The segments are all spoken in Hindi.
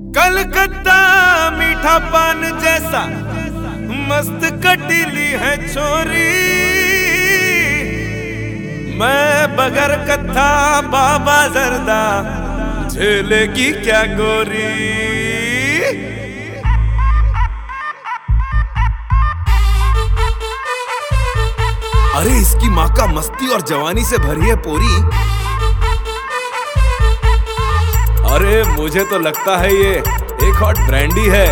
कलकत्ता मीठा पान जैसा मस्त कटीली है छोरी। मैं बगर कत्था बाबा जरदा झेलेगी क्या गोरी। अरे इसकी माँ का मस्ती और जवानी से भरी है पोरी। अरे मुझे तो लगता है ये एक हॉट ब्रांडी है।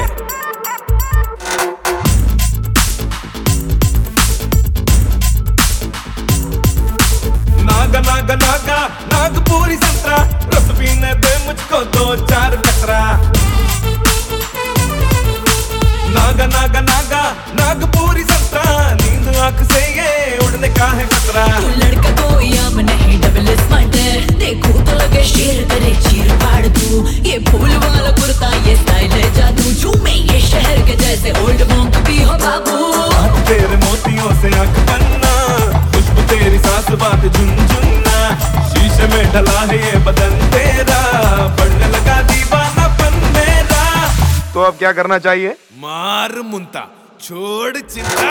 नागा नागा नागा नागपुरी संतरा, रस पीने दे मुझको 2-4 कतरा। नागा नागा नागा नागपुरी संतरा, नींद आंख से ये उड़ने का है खतरा। तू लड़का कोई आम नहीं, डबल स्मार्ट है। देखो तो लगे शेर करे चीर फाड़ तू। ये फूल वाला कुर्ता ये स्टाइल है जादू। झूमे ये शहर के जैसे ओल्ड मॉन्क भी हो बाबू। तेरे मोतियों से आंख बनना, खुशबू तेरी सांस बात झुनझुनना। शीशे में ढला है ये बदन तेरा, बढ़ने लगा दीवानापन मेरा। तो अब क्या करना चाहिए? मार मुंता छोड़ चिंता।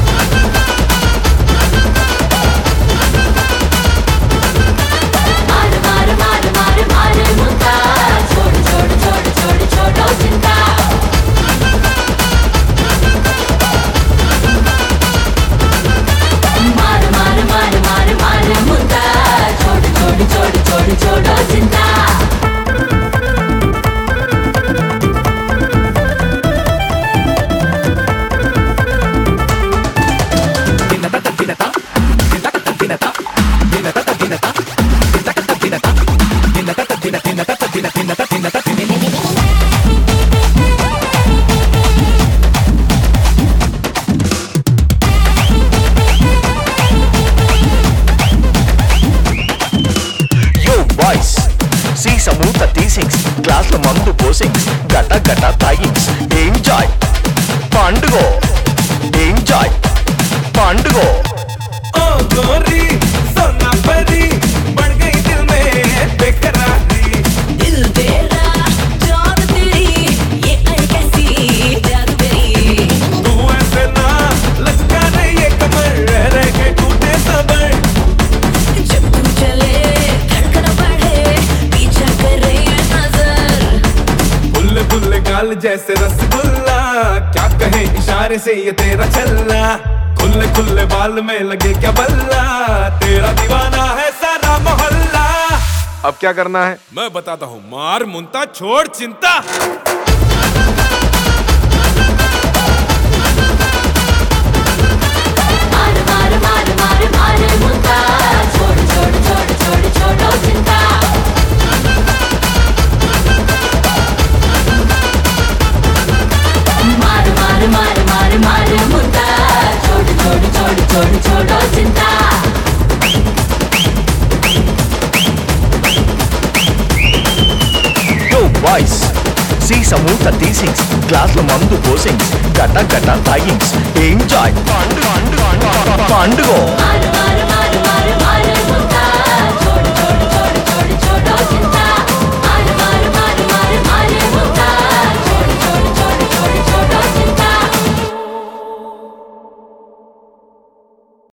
मार मार मार मार मार मुंता, छोड़ छोड़ छोड़ छोड़ छोड़ो चिंता। मार मार मार मार मार मुंता, छोड़ छोड़ छोड़ छोड़ छोड़ो चिंता। Samutha teasings, class lo mandu posings, gata gata taggings, enjoy, pandugo, enjoy, pandugo. ओ गोरी सोना परी, बढ़ गई दिल में बेकरारी। दिल तेरा जान तेरी, ये आई कैसी जादूगरी। तू ऐसे ना लचका नहीं ये कमर, रह के टूटे सबर। जब तू चले धड़कन बढ़े, पीछा करे ये नजर। बुल्ले बुल्ले गाल जैसे रसगुल्ला, क्या कहे इशारे से ये तेरा चलना। खुले खुले बाल में लगे क्या बल्ला, तेरा दीवाना है सारा मोहल्ला। अब क्या करना है? मैं बताता हूँ, मार मुंता छोड़ चिंता। मार मार मार मार मार मुंता, छोड़ छोड़ छोड़ छोड़ छोड़ो चिंता। मार मार मार मार मार मुंता, छोड़ छोड़ छोड़ छोड़ छोड़ो चिंता। Yo boys, see Samutha teasings, class lo mandu posings, gata gata taggings, enjoy, pandugo.